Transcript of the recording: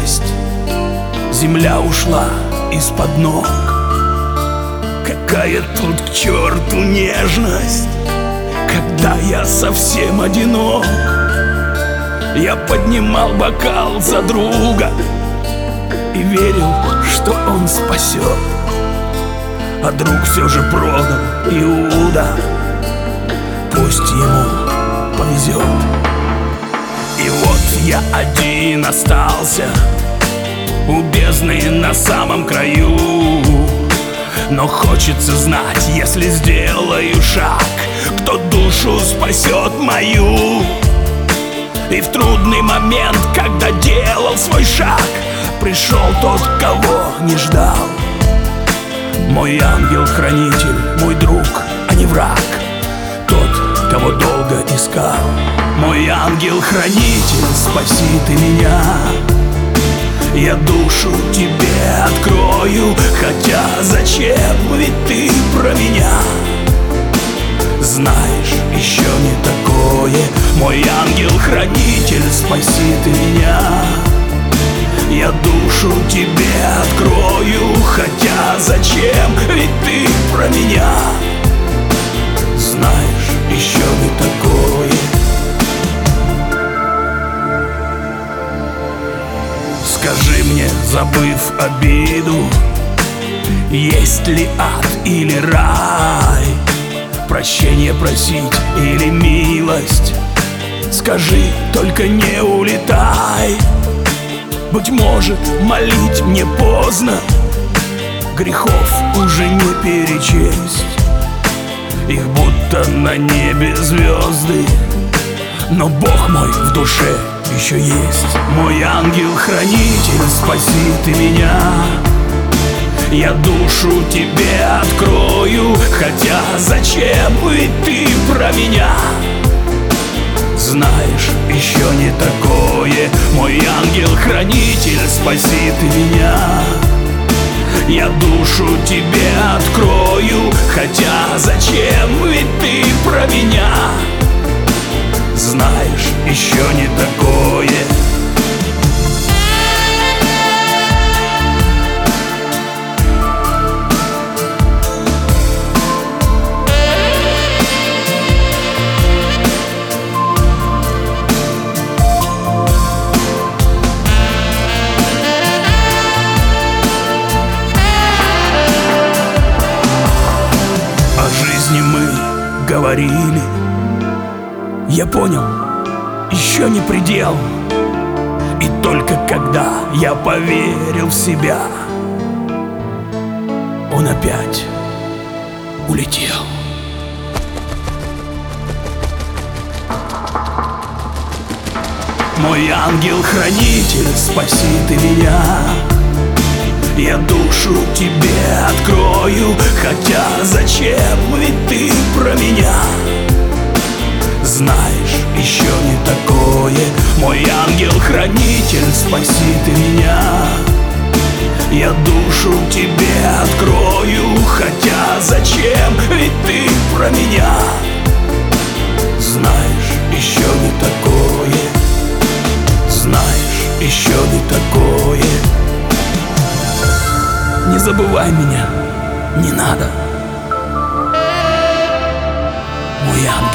вечность. Земля ушла из-под ног. Какая тут к черту нежность, когда я совсем одинок. Я поднимал бокал за друга и верил, что он спасет. А друг все же продал Иуда. Пусть ему повезет. И вот я один остался у бездны на самом краю. Но хочется знать, если сделаю шаг, кто душу спасет мою. И в трудный момент, когда делал свой шаг, пришел тот, кого не ждал. Мой ангел-хранитель, мой друг, а не враг, тот, кого долго искал. Мой ангел-хранитель, спаси ты меня. Я душу тебе открою, хотя зачем, ведь ты про меня знаешь еще не такое. Мой ангел-хранитель, спаси ты меня. Я душу тебе открою, хотя зачем, ведь ты про меня знаешь еще не такое. Скажи мне, забыв обиду, есть ли ад или рай? Прощение просить или милость? Скажи, только не улетай. Быть может, молить мне поздно, грехов уже не перечесть. Их будто на небе звезды, но Бог мой в душе еще есть. Мой ангел-хранитель, спаси ты меня. Я душу тебе открою, хотя зачем, ведь ты про меня знаешь еще не такое. Мой ангел-хранитель, спаси ты меня. Я душу тебе открою, хотя зачем, ведь ты про меня знаешь еще не такое. Мы говорили, я понял, еще не предел. И только когда я поверил в себя, он опять улетел. Мой ангел-хранитель, спаси ты меня. Я душу тебе открою, хотя зачем, ведь ты про меня знаешь еще не такое. Мой ангел-хранитель, спаси ты меня. Я душу тебе открою, хотя зачем, ведь ты про меня знаешь еще не такое. Знаешь еще не такое. Не забывай меня, не надо, мой ангел.